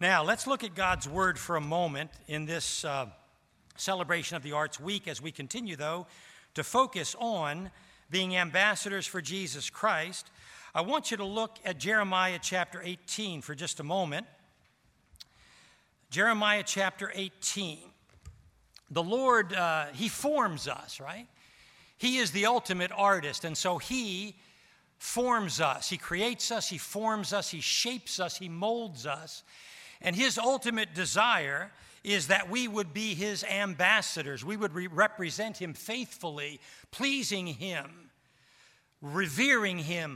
Now, let's look at God's Word for a moment in this celebration of the Arts Week as we continue, though, to focus on being ambassadors for Jesus Christ. I want you to look at Jeremiah chapter 18 for just a moment. Jeremiah chapter 18. The Lord, He forms us, right? He is the ultimate artist, and so He forms us. He creates us, He forms us, He shapes us, He molds us. And His ultimate desire is that we would be His ambassadors. We would represent Him faithfully, pleasing Him, revering Him,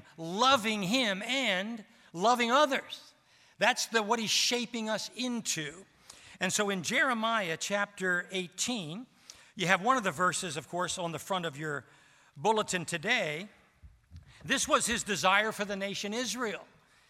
and loving others. That's what He's shaping us into. And so in Jeremiah chapter 18, you have one of the verses, of course, on the front of your bulletin today. This was His desire for the nation Israel.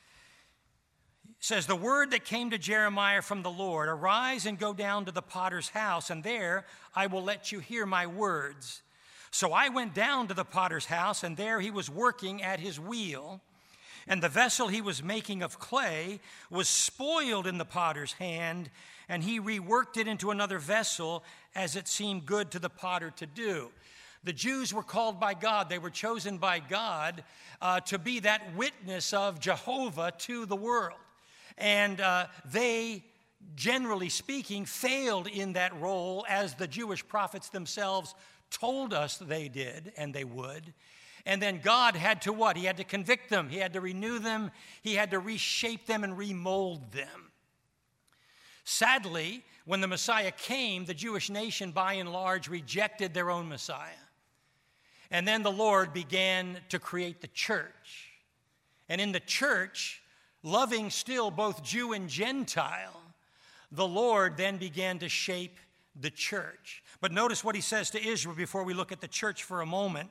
It says, the word that came to Jeremiah from the Lord, arise and go down to the potter's house, and there I will let you hear my words. So I went down to the potter's house, and there he was working at his wheel. And the vessel he was making of clay was spoiled in the potter's hand, and he reworked it into another vessel as it seemed good to the potter to do. The Jews were called by God. They were chosen by God to be that witness of Jehovah to the world. And they, generally speaking, failed in that role, as the Jewish prophets themselves told us they did and they would. And then God had to what? He had to convict them. He had to renew them. He had to reshape them and remold them. Sadly, when the Messiah came, the Jewish nation, by and large, rejected their own Messiah. And then the Lord began to create the church. And in the church, loving still both Jew and Gentile, the Lord then began to shape the church. But notice what He says to Israel before we look at the church for a moment.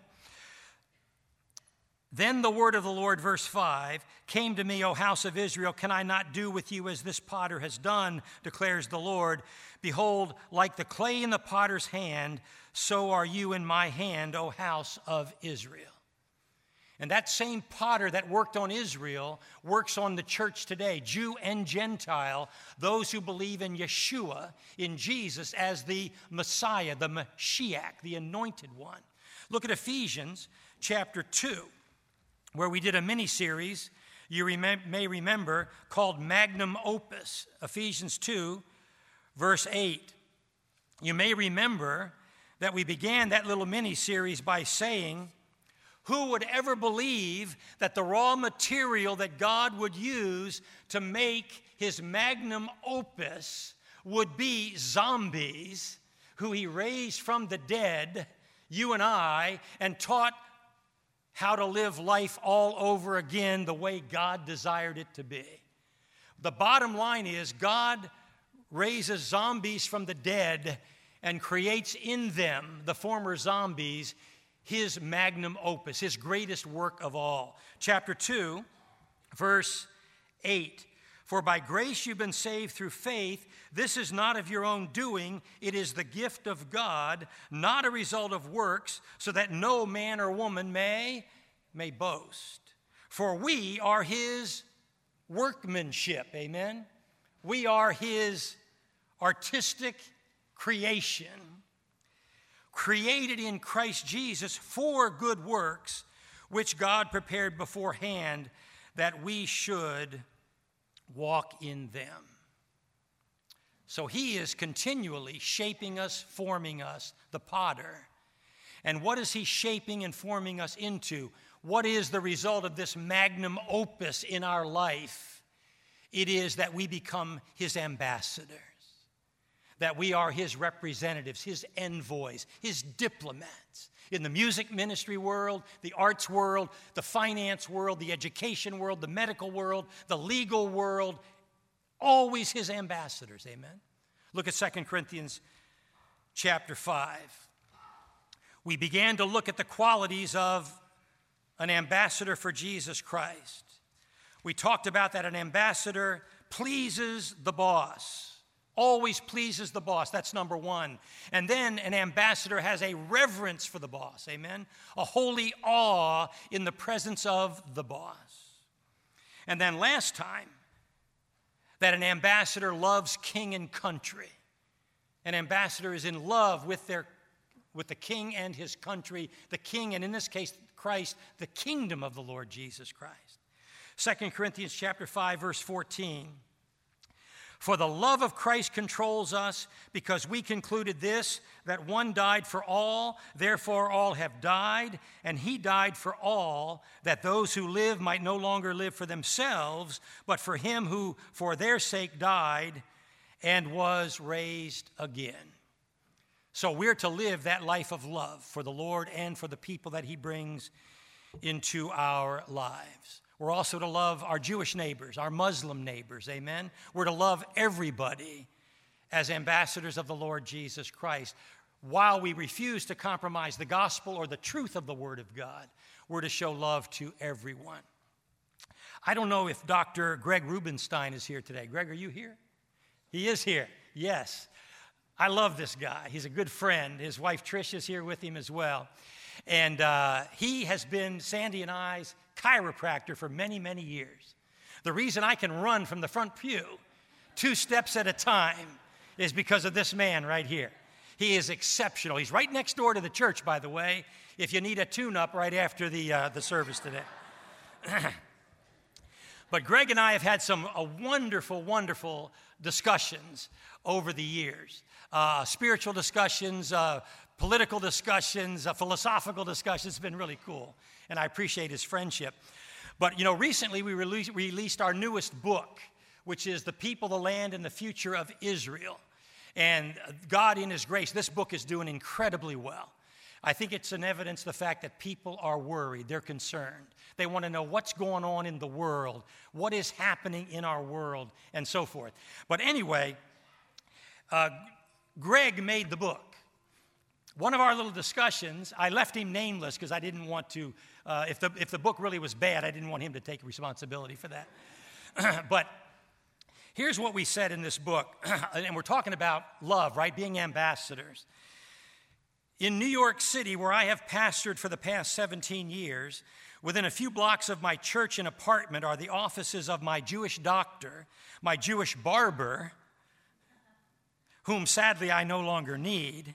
Then the word of the Lord, verse 5, came to me, O house of Israel, can I not do with you as this potter has done, declares the Lord. Behold, like the clay in the potter's hand, so are you in my hand, O house of Israel. And that same potter that worked on Israel works on the church today, Jew and Gentile, those who believe in Yeshua, in Jesus, as the Messiah, the Mashiach, the anointed one. Look at Ephesians chapter 2, where we did a mini-series, you may remember, called Magnum Opus, Ephesians 2, verse 8. You may remember that we began that little mini-series by saying, who would ever believe that the raw material that God would use to make His magnum opus would be zombies who He raised from the dead, you and I, and taught how to live life all over again the way God desired it to be? The bottom line is God raises zombies from the dead and creates in them, the former zombies, His magnum opus, His greatest work of all. Chapter 2, verse 8. For by grace you've been saved through faith. This is not of your own doing. It is the gift of God, not a result of works, so that no man or woman may boast. For we are His workmanship. Amen? We are His artistic creation, created in Christ Jesus for good works, which God prepared beforehand that we should walk in them. So He is continually shaping us, forming us, the potter. And what is He shaping and forming us into? What is the result of this magnum opus in our life? It is that we become His ambassadors, that we are His representatives, His envoys, His diplomats. In the music ministry world, the arts world, the finance world, the education world, the medical world, the legal world, always His ambassadors, amen? Look at 2 Corinthians chapter 5. We began to look at the qualities of an ambassador for Jesus Christ. We talked about that an ambassador pleases the boss. Always pleases the boss. That's number one. And then an ambassador has a reverence for the boss. Amen? A holy awe in the presence of the boss. And then last time, that an ambassador loves king and country. An ambassador is in love with the king and his country, the king, and in this case, Christ, the kingdom of the Lord Jesus Christ. 2 Corinthians chapter 5, verse 14. For the love of Christ controls us, because we concluded this, that one died for all, therefore all have died, and he died for all, that those who live might no longer live for themselves, but for him who for their sake died and was raised again. So we're to live that life of love for the Lord and for the people that he brings into our lives. We're also to love our Jewish neighbors, our Muslim neighbors, amen? We're to love everybody as ambassadors of the Lord Jesus Christ. While we refuse to compromise the gospel or the truth of the Word of God, we're to show love to everyone. I don't know if Dr. Greg Rubenstein is here today. Greg, are you here? He is here, yes. I love this guy. He's a good friend. His wife Trish is here with him as well. And he has been Sandy and I's chiropractor for many, many years. The reason I can run from the front pew 2 steps at a time is because of this man right here. He is exceptional. He's right next door to the church, by the way, if you need a tune-up right after the service today. But Greg and I have had some wonderful, wonderful discussions over the years. Spiritual discussions, political discussions, philosophical discussions. It's been really cool, and I appreciate his friendship. But, recently we released our newest book, which is The People, the Land, and the Future of Israel. And God, in his grace, this book is doing incredibly well. I think it's an evidence of the fact that people are worried. They're concerned. They want to know what's going on in the world, what is happening in our world, and so forth. But anyway, Greg made the book. One of our little discussions, I left him nameless because I didn't want to, if the book really was bad, I didn't want him to take responsibility for that. But here's what we said in this book, and we're talking about love, right? Being ambassadors. In New York City, where I have pastored for the past 17 years, within a few blocks of my church and apartment are the offices of my Jewish doctor, my Jewish barber, whom sadly I no longer need,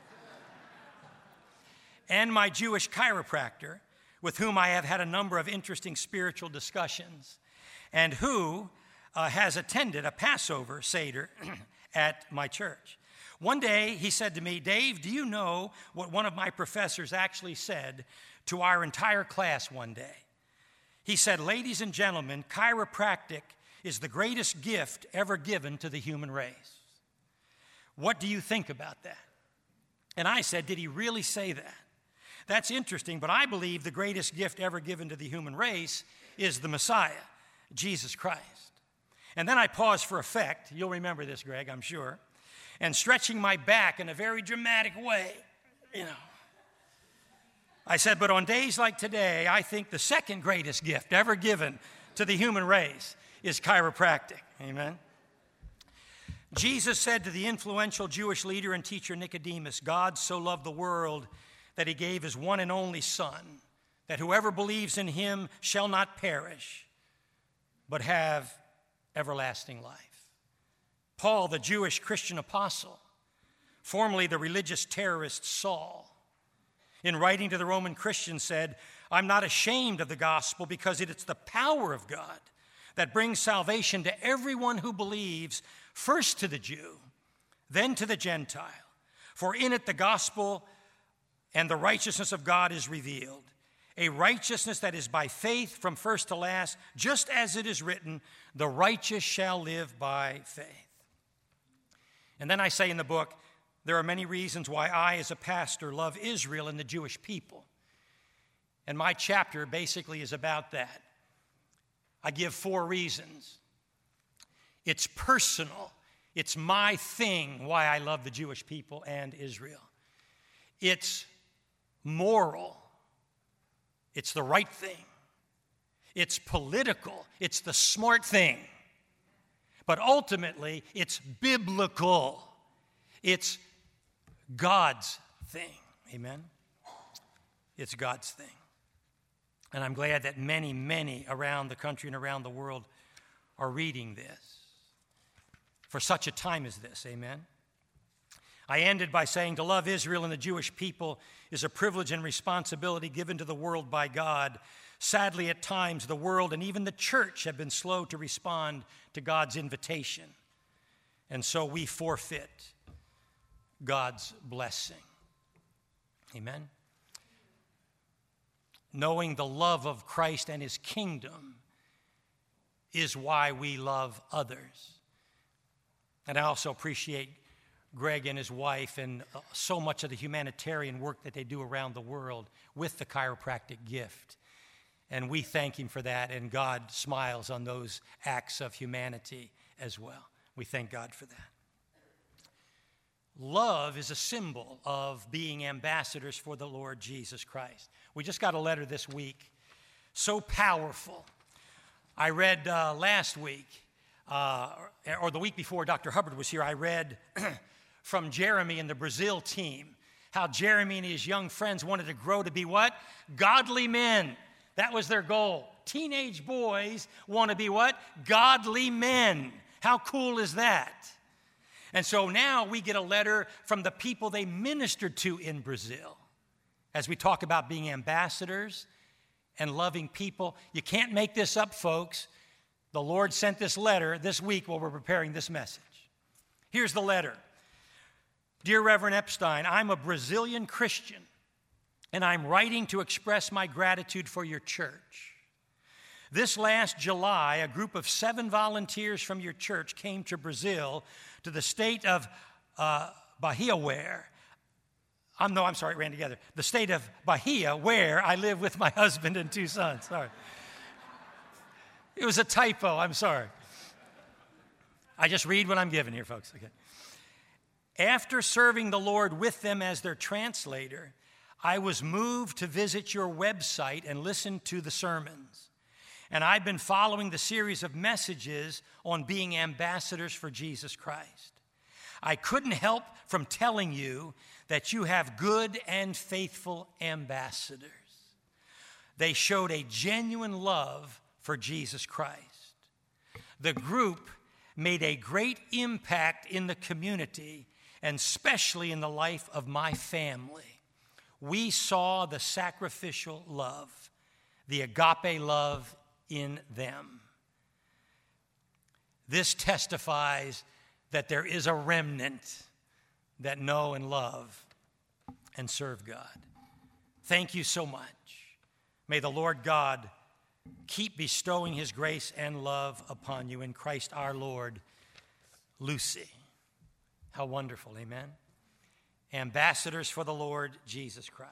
and my Jewish chiropractor, with whom I have had a number of interesting spiritual discussions, and who has attended a Passover Seder at my church. One day he said to me, Dave, do you know what one of my professors actually said to our entire class one day? He said, ladies and gentlemen, chiropractic is the greatest gift ever given to the human race. What do you think about that? And I said, did he really say that? That's interesting, but I believe the greatest gift ever given to the human race is the Messiah, Jesus Christ. And then I paused for effect. You'll remember this, Greg, I'm sure. And stretching my back in a very dramatic way, I said, but on days like today, I think the second greatest gift ever given to the human race is chiropractic. Amen? Jesus said to the influential Jewish leader and teacher Nicodemus, God so loved the world that he gave his one and only Son, that whoever believes in him shall not perish, but have everlasting life. Paul, the Jewish Christian apostle, formerly the religious terrorist Saul, in writing to the Roman Christians said, I'm not ashamed of the gospel because it is the power of God that brings salvation to everyone who believes, first to the Jew, then to the Gentile. For in it the gospel and the righteousness of God is revealed, a righteousness that is by faith from first to last, just as it is written, the righteous shall live by faith. And then I say in the book, there are many reasons why I, as a pastor, love Israel and the Jewish people. And my chapter basically is about that. I give 4 reasons. It's personal. It's my thing why I love the Jewish people and Israel. It's moral. It's the right thing. It's political. It's the smart thing. But ultimately, it's biblical. It's God's thing. Amen? It's God's thing. And I'm glad that many, many around the country and around the world are reading this. for such a time as this. Amen. I ended by saying to love Israel and the Jewish people is a privilege and responsibility given to the world by God. Sadly, at times, the world and even the church have been slow to respond to God's invitation. And so we forfeit God's blessing. Amen. Knowing the love of Christ and his kingdom is why we love others. And I also appreciate Greg and his wife and so much of the humanitarian work that they do around the world with the chiropractic gift. And we thank him for that, and God smiles on those acts of humanity as well. We thank God for that. Love is a symbol of being ambassadors for the Lord Jesus Christ. We just got a letter this week, so powerful. I read last week, or the week before Dr. Hubbard was here, I read from Jeremy and the Brazil team, how Jeremy and his young friends wanted to grow to be what? Godly men. That was their goal. Teenage boys want to be what? Godly men. How cool is that? And so now we get a letter from the people they ministered to in Brazil. As we talk about being ambassadors and loving people, you can't make this up, folks. The Lord sent this letter this week while we're preparing this message. Here's the letter. Dear Reverend Epstein, I'm a Brazilian Christian, and I'm writing to express my gratitude for your church. This last July, a group of 7 volunteers from your church came to Brazil, to the state of Bahia, where, the state of Bahia, where I live with my husband and 2 sons. Sorry. It was a typo, I'm sorry. I just read what I'm given here, folks. Okay. After serving the Lord with them as their translator, I was moved to visit your website and listen to the sermons. And I've been following the series of messages on being ambassadors for Jesus Christ. I couldn't help from telling you that you have good and faithful ambassadors. They showed a genuine love for Jesus Christ. The group made a great impact in the community, and especially in the life of my family. We saw the sacrificial love, the agape love in them. This testifies that there is a remnant that know and love and serve God. Thank you so much. May the Lord God keep bestowing his grace and love upon you in Christ our Lord. Lucy. How wonderful, amen? Ambassadors for the Lord Jesus Christ.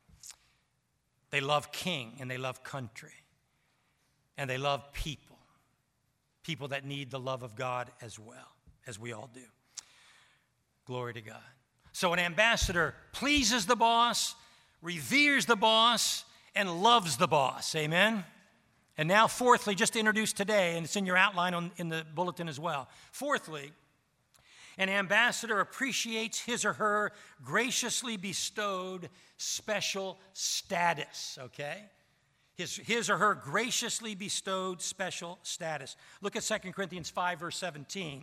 They love king and they love country. And they love people. People that need the love of God as well, as we all do. Glory to God. So an ambassador pleases the boss, reveres the boss, and loves the boss. Amen? And now fourthly, just to introduce today, and it's in your outline in the bulletin as well. Fourthly, an ambassador appreciates his or her graciously bestowed special status, okay? His or her graciously bestowed special status. Look at 2 Corinthians 5, verse 17.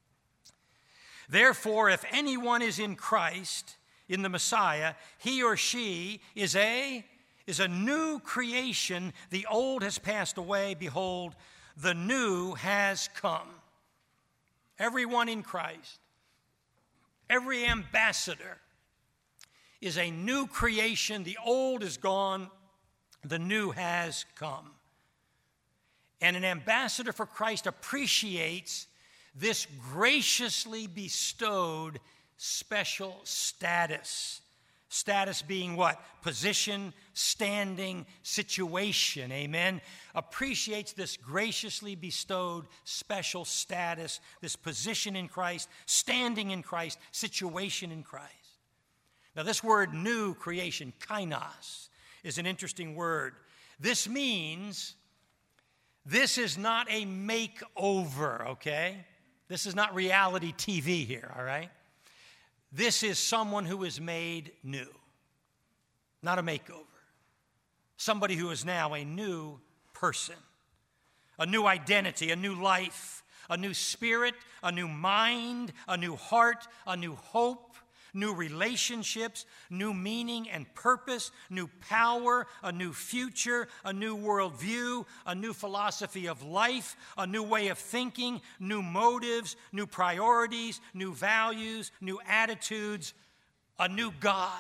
Therefore, if anyone is in Christ, in the Messiah, he or she is a new creation. The old has passed away. Behold, the new has come. Everyone in Christ, every ambassador is a new creation. The old is gone. The new has come. And an ambassador for Christ appreciates this graciously bestowed special status. Status being what? Position, standing, situation. Amen. Appreciates this graciously bestowed special status, this position in Christ, standing in Christ, situation in Christ. Now, this word new creation, kainos, is an interesting word. This means this is not a makeover, okay? This is not reality TV here, all right? This is someone who is made new, not a makeover. Somebody who is now a new person, a new identity, a new life, a new spirit, a new mind, a new heart, a new hope, new relationships, new meaning and purpose, new power, a new future, a new worldview, a new philosophy of life, a new way of thinking, new motives, new priorities, new values, new attitudes, a new God,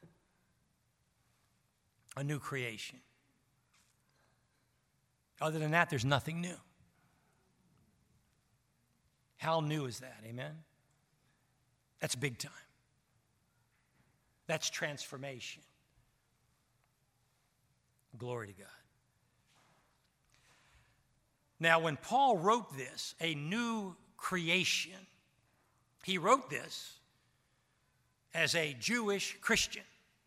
a new creation. Other than that, there's nothing new. How new is that? Amen? That's big time. That's transformation. Glory to God. Now, when Paul wrote this, a new creation, he wrote this as a Jewish Christian.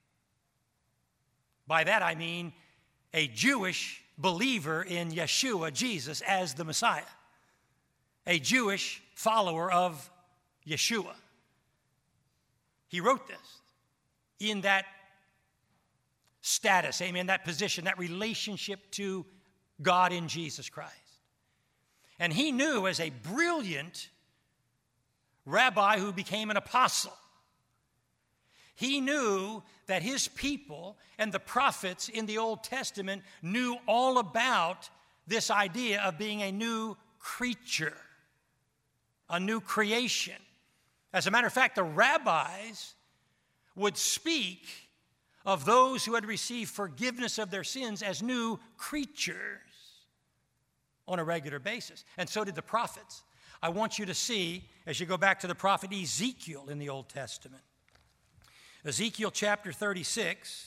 By that I mean a Jewish believer in Yeshua, Jesus, as the Messiah. A Jewish follower of Yeshua. He wrote this in that status, amen, that position, that relationship to God in Jesus Christ. And he knew, as a brilliant rabbi who became an apostle, he knew that his people and the prophets in the Old Testament knew all about this idea of being a new creature, a new creation. As a matter of fact, the rabbis would speak of those who had received forgiveness of their sins as new creatures on a regular basis. And so did the prophets. I want you to see, as you go back to the prophet Ezekiel in the Old Testament, Ezekiel chapter 36,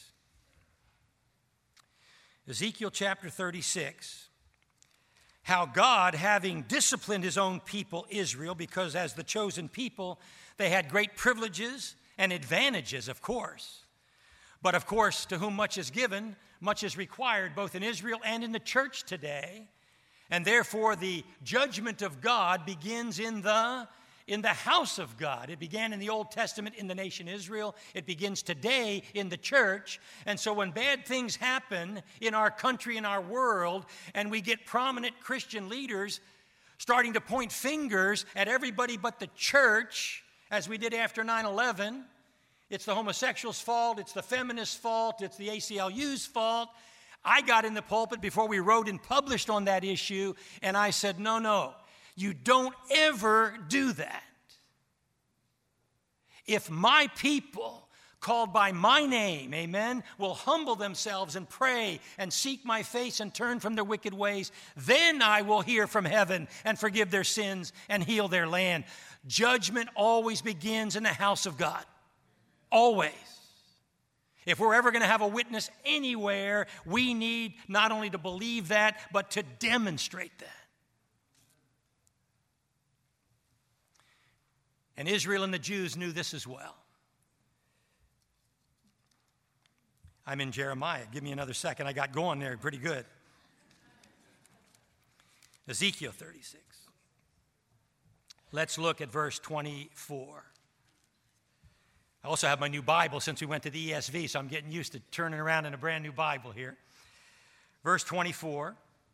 how God, having disciplined his own people, Israel, because as the chosen people, they had great privileges and advantages, of course. But of course, to whom much is given, much is required, both in Israel and in the church today. And therefore, the judgment of God begins in the house of God. It began in the Old Testament in the nation Israel. It begins today in the church. And so when bad things happen in our country, in our world, and we get prominent Christian leaders starting to point fingers at everybody but the church, as we did after 9/11, it's the homosexuals' fault, it's the feminists' fault, it's the ACLU's fault. I got in the pulpit before we wrote and published on that issue, and I said, no, you don't ever do that. If my people, called by my name, amen, will humble themselves and pray and seek my face and turn from their wicked ways, then I will hear from heaven and forgive their sins and heal their land. Judgment always begins in the house of God. Always. If we're ever going to have a witness anywhere, we need not only to believe that, but to demonstrate that. And Israel and the Jews knew this as well. I'm in Jeremiah. Give me another second. I got going there pretty good. Ezekiel 36. Let's look at verse 24. I also have my new Bible since we went to the ESV, so I'm getting used to turning around in a brand new Bible here. Verse 24.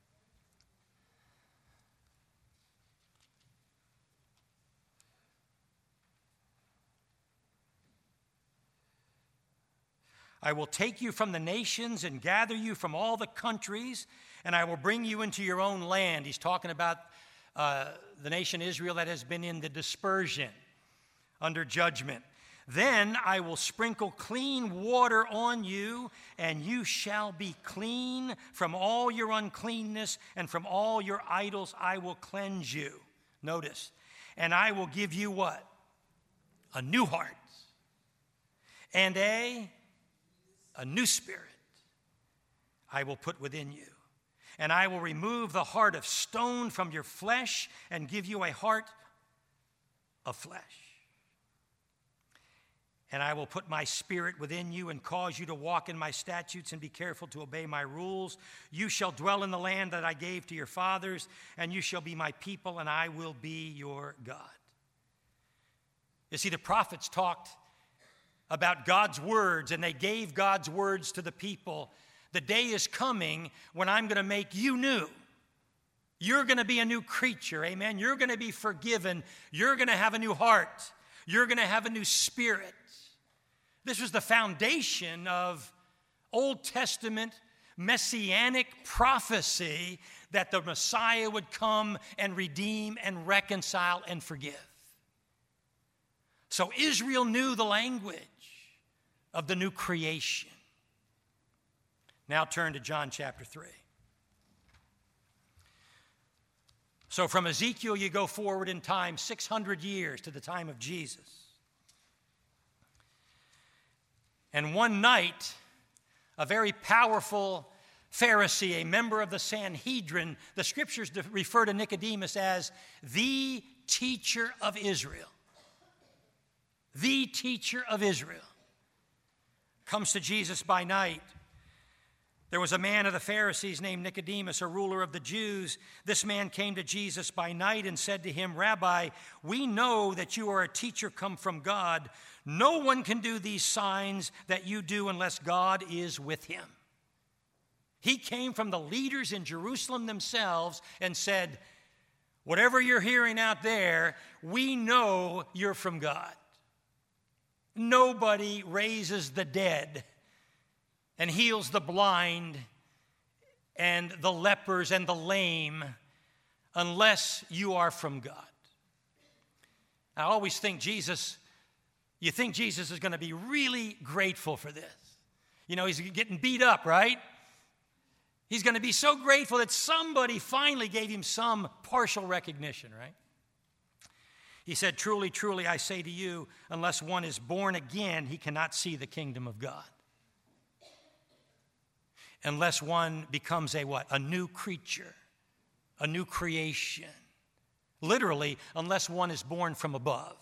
I will take you from the nations and gather you from all the countries, and I will bring you into your own land. He's talking about the nation Israel that has been in the dispersion under judgment. Then I will sprinkle clean water on you, and you shall be clean from all your uncleanness, and from all your idols I will cleanse you. Notice, and I will give you what? A new heart and a new spirit I will put within you. And I will remove the heart of stone from your flesh and give you a heart of flesh. And I will put my spirit within you and cause you to walk in my statutes and be careful to obey my rules. You shall dwell in the land that I gave to your fathers, and you shall be my people, and I will be your God. You see, the prophets talked about God's words, and they gave God's words to the people. The day is coming when I'm going to make you new. You're going to be a new creature, amen? You're going to be forgiven. You're going to have a new heart. You're going to have a new spirit. This was the foundation of Old Testament messianic prophecy that the Messiah would come and redeem and reconcile and forgive. So Israel knew the language of the new creation. Now turn to John chapter 3. So from Ezekiel, you go forward in time 600 years to the time of Jesus. And one night, a very powerful Pharisee, a member of the Sanhedrin, the scriptures refer to Nicodemus as the teacher of Israel. The teacher of Israel comes to Jesus by night. There was a man of the Pharisees named Nicodemus, a ruler of the Jews. This man came to Jesus by night and said to him, Rabbi, we know that you are a teacher come from God. No one can do these signs that you do unless God is with him. He came from the leaders in Jerusalem themselves and said, whatever you're hearing out there, we know you're from God. Nobody raises the dead and heals the blind and the lepers and the lame unless you are from God. I always think you think Jesus is going to be really grateful for this. You know, he's getting beat up, right? He's going to be so grateful that somebody finally gave him some partial recognition, right? He said, truly, truly, I say to you, unless one is born again, he cannot see the kingdom of God. Unless one becomes a what? A new creature, a new creation. Literally, unless one is born from above,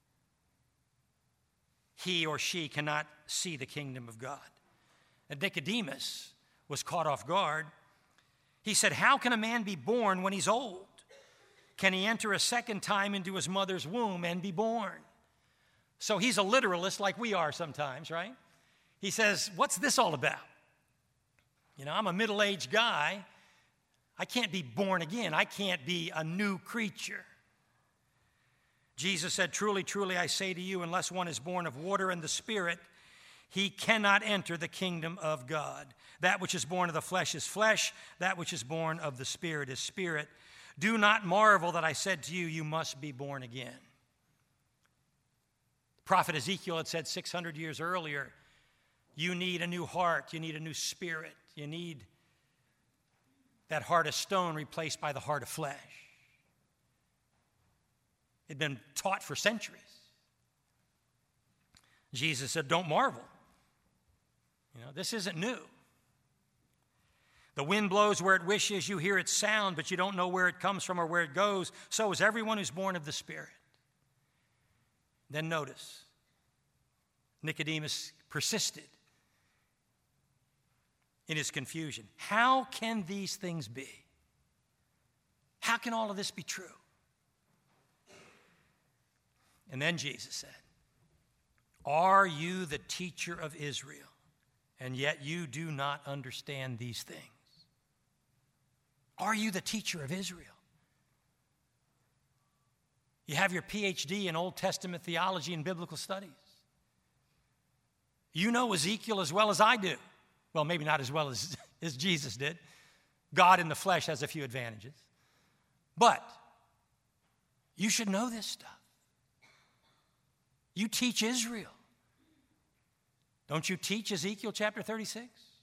he or she cannot see the kingdom of God. And Nicodemus was caught off guard. He said, how can a man be born when he's old? Can he enter a second time into his mother's womb and be born? So he's a literalist like we are sometimes, right? He says, what's this all about? You know, I'm a middle-aged guy. I can't be born again. I can't be a new creature. Jesus said, truly, truly, I say to you, unless one is born of water and the Spirit, he cannot enter the kingdom of God. That which is born of the flesh is flesh. That which is born of the Spirit is spirit. Do not marvel that I said to you, you must be born again. Prophet Ezekiel had said 600 years earlier, you need a new heart, you need a new spirit, you need that heart of stone replaced by the heart of flesh. It had been taught for centuries. Jesus said, don't marvel. You know, this isn't new. The wind blows where it wishes, you hear its sound, but you don't know where it comes from or where it goes. So is everyone who's born of the Spirit. Then notice, Nicodemus persisted in his confusion. How can these things be? How can all of this be true? And then Jesus said, are you the teacher of Israel, and yet you do not understand these things? Are you the teacher of Israel? You have your PhD in Old Testament theology and biblical studies. You know Ezekiel as well as I do. Well, maybe not as well as Jesus did. God in the flesh has a few advantages. But you should know this stuff. You teach Israel. Don't you teach Ezekiel chapter 36?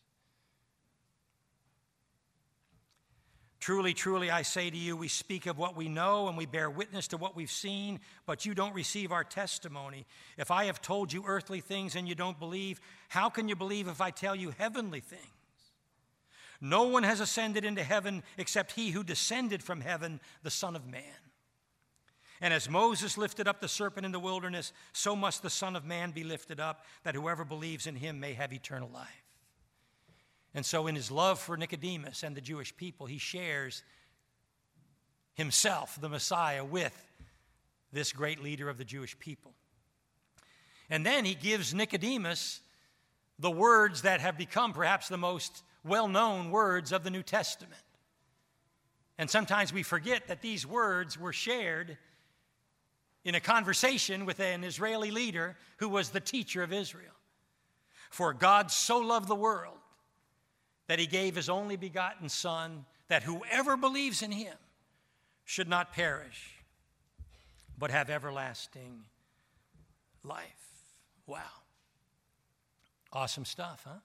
Truly, truly, I say to you, we speak of what we know and we bear witness to what we've seen, but you don't receive our testimony. If I have told you earthly things and you don't believe, how can you believe if I tell you heavenly things? No one has ascended into heaven except he who descended from heaven, the Son of Man. And as Moses lifted up the serpent in the wilderness, so must the Son of Man be lifted up, that whoever believes in him may have eternal life. And so in his love for Nicodemus and the Jewish people, he shares himself, the Messiah, with this great leader of the Jewish people. And then he gives Nicodemus the words that have become perhaps the most well-known words of the New Testament. And sometimes we forget that these words were shared in a conversation with an Israeli leader who was the teacher of Israel. For God so loved the world that he gave his only begotten Son, that whoever believes in him should not perish, but have everlasting life. Wow. Awesome stuff, huh?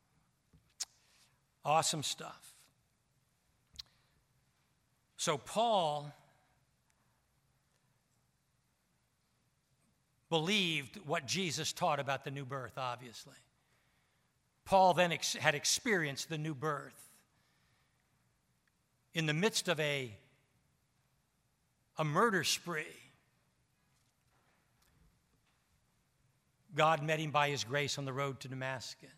Awesome stuff. So Paul believed what Jesus taught about the new birth, obviously. Paul then had experienced the new birth. In the midst of a murder spree, God met him by his grace on the road to Damascus.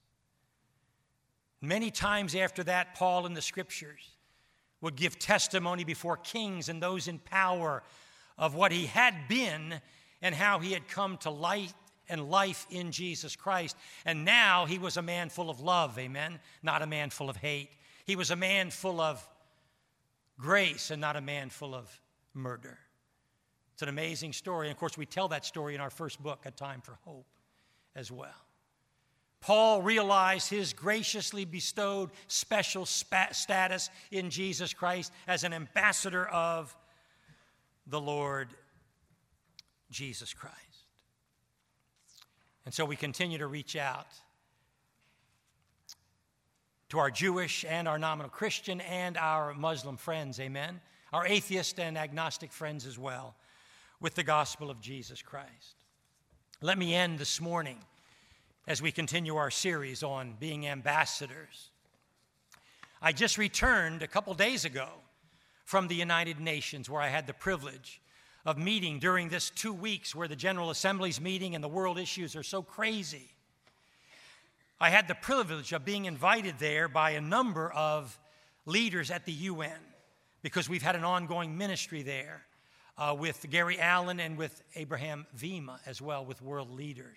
Many times after that, Paul in the Scriptures would give testimony before kings and those in power of what he had been and how he had come to light and life in Jesus Christ. And now he was a man full of love, amen? Not a man full of hate. He was a man full of grace and not a man full of murder. It's an amazing story. And of course, we tell that story in our first book, A Time for Hope, as well. Paul realized his graciously bestowed special status in Jesus Christ as an ambassador of the Lord Jesus Christ. And so we continue to reach out to our Jewish and our nominal Christian and our Muslim friends, amen? Our atheist and agnostic friends as well, with the gospel of Jesus Christ. Let me end this morning as we continue our series on being ambassadors. I just returned a couple days ago from the United Nations, where I had the privilege of meeting during this 2 weeks where the General Assembly's meeting and the world issues are so crazy. I had the privilege of being invited there by a number of leaders at the UN, because we've had an ongoing ministry there with Gary Allen and with Abraham Vima as well, with world leaders.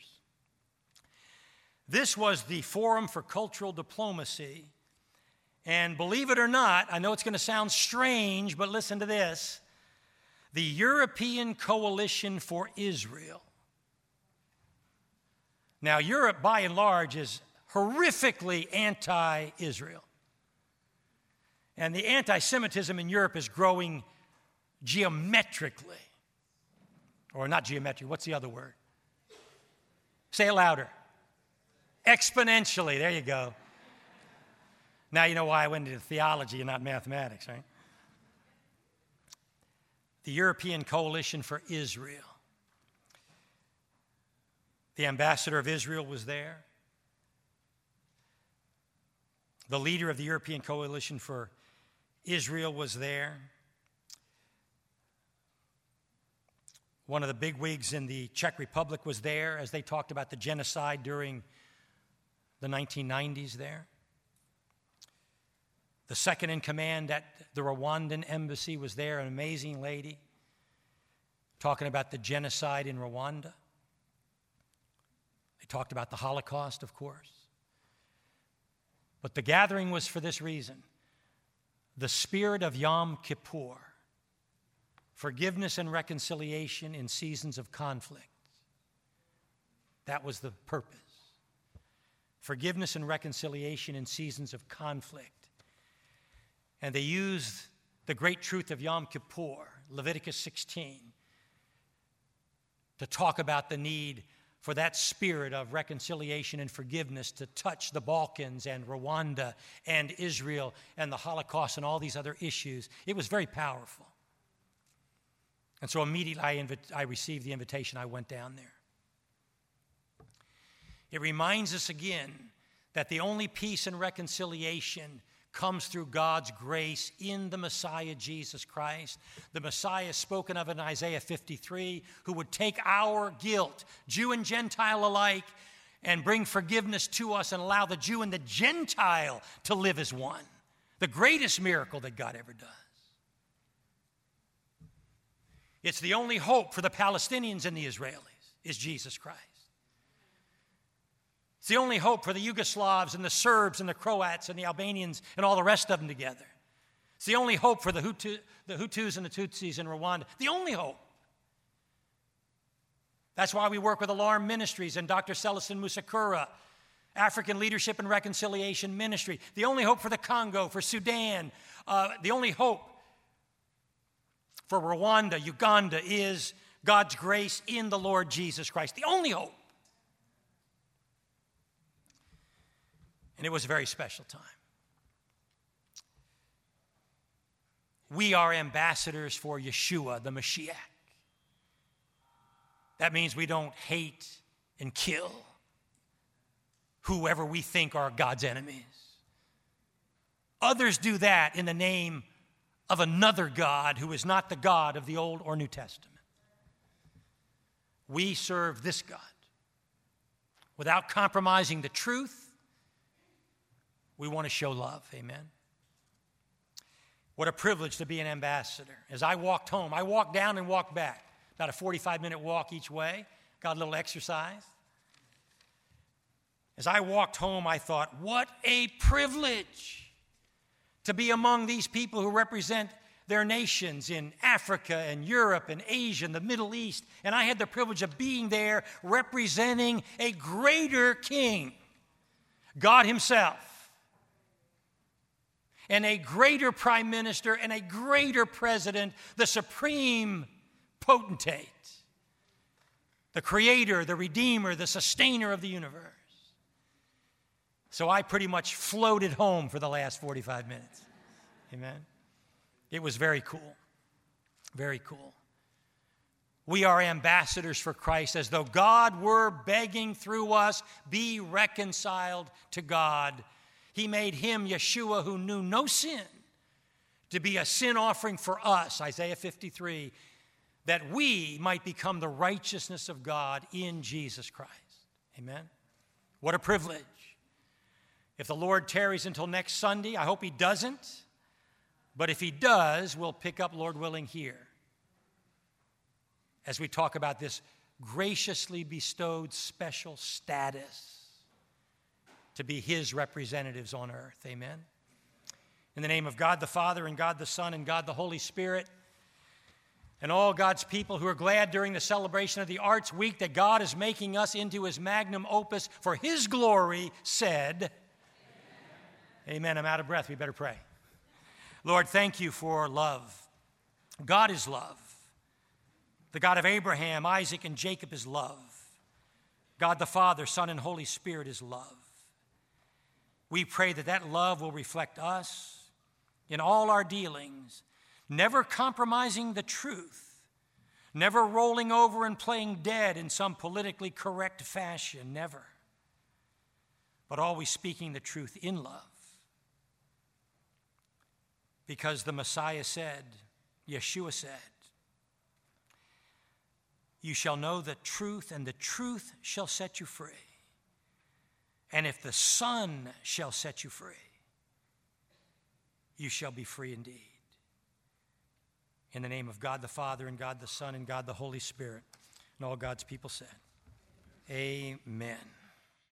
This was the Forum for Cultural Diplomacy, and believe it or not, I know it's going to sound strange, but listen to this, the European Coalition for Israel. Now, Europe, by and large, is horrifically anti-Israel. And the anti-Semitism in Europe is growing geometrically. Or not geometrically, what's the other word? Say it louder. Exponentially, there you go. Now you know why I went into theology and not mathematics, right? The European Coalition for Israel. The ambassador of Israel was there. The leader of the European Coalition for Israel was there. One of the bigwigs in the Czech Republic was there as they talked about the genocide during the 1990s there. The second in command at the Rwandan embassy was there, an amazing lady, talking about the genocide in Rwanda. They talked about the Holocaust, of course. But the gathering was for this reason: the spirit of Yom Kippur, forgiveness and reconciliation in seasons of conflict. That was the purpose. Forgiveness and reconciliation in seasons of conflict. And they used the great truth of Yom Kippur, Leviticus 16, to talk about the need for that spirit of reconciliation and forgiveness to touch the Balkans and Rwanda and Israel and the Holocaust and all these other issues. It was very powerful. And so immediately I received the invitation. I went down there. It reminds us again that the only peace and reconciliation comes through God's grace in the Messiah, Jesus Christ, the Messiah spoken of in Isaiah 53, who would take our guilt, Jew and Gentile alike, and bring forgiveness to us and allow the Jew and the Gentile to live as one. The greatest miracle that God ever does. It's the only hope for the Palestinians and the Israelis is Jesus Christ. It's the only hope for the Yugoslavs and the Serbs and the Croats and the Albanians and all the rest of them together. It's the only hope for the Hutus and the Tutsis in Rwanda. The only hope. That's why we work with Alarm Ministries and Dr. Celestin Musakura, African Leadership and Reconciliation Ministry. The only hope for the Congo, for Sudan, the only hope for Rwanda, Uganda is God's grace in the Lord Jesus Christ. The only hope. And it was a very special time. We are ambassadors for Yeshua, the Mashiach. That means we don't hate and kill whoever we think are God's enemies. Others do that in the name of another God who is not the God of the Old or New Testament. We serve this God. Without compromising the truth, we want to show love. Amen. What a privilege to be an ambassador. As I walked home, I walked down and walked back. About a 45-minute walk each way. Got a little exercise. As I walked home, I thought, what a privilege to be among these people who represent their nations in Africa and Europe and Asia and the Middle East. And I had the privilege of being there representing a greater king, God himself, and a greater prime minister and a greater president, the supreme potentate, the creator, the redeemer, the sustainer of the universe. So I pretty much floated home for the last 45 minutes. Amen. It was very cool. Very cool. We are ambassadors for Christ, as though God were begging through us, be reconciled to God. He made him, Yeshua, who knew no sin, to be a sin offering for us, Isaiah 53, that we might become the righteousness of God in Jesus Christ. Amen. What a privilege. If the Lord tarries until next Sunday, I hope he doesn't. But if he does, we'll pick up, Lord willing, here as we talk about this graciously bestowed special status to be his representatives on earth. Amen. In the name of God the Father, and God the Son, and God the Holy Spirit, and all God's people who are glad during the celebration of the Arts Week that God is making us into his magnum opus for his glory, said, Amen. I'm out of breath. We better pray. Lord, thank you for love. God is love. The God of Abraham, Isaac, and Jacob is love. God the Father, Son, and Holy Spirit is love. We pray that that love will reflect us in all our dealings, never compromising the truth, never rolling over and playing dead in some politically correct fashion, never, but always speaking the truth in love. Because the Messiah said, Yeshua said, you shall know the truth, and the truth shall set you free. And if the Son shall set you free, you shall be free indeed. In the name of God the Father, and God the Son, and God the Holy Spirit, and all God's people said, Amen.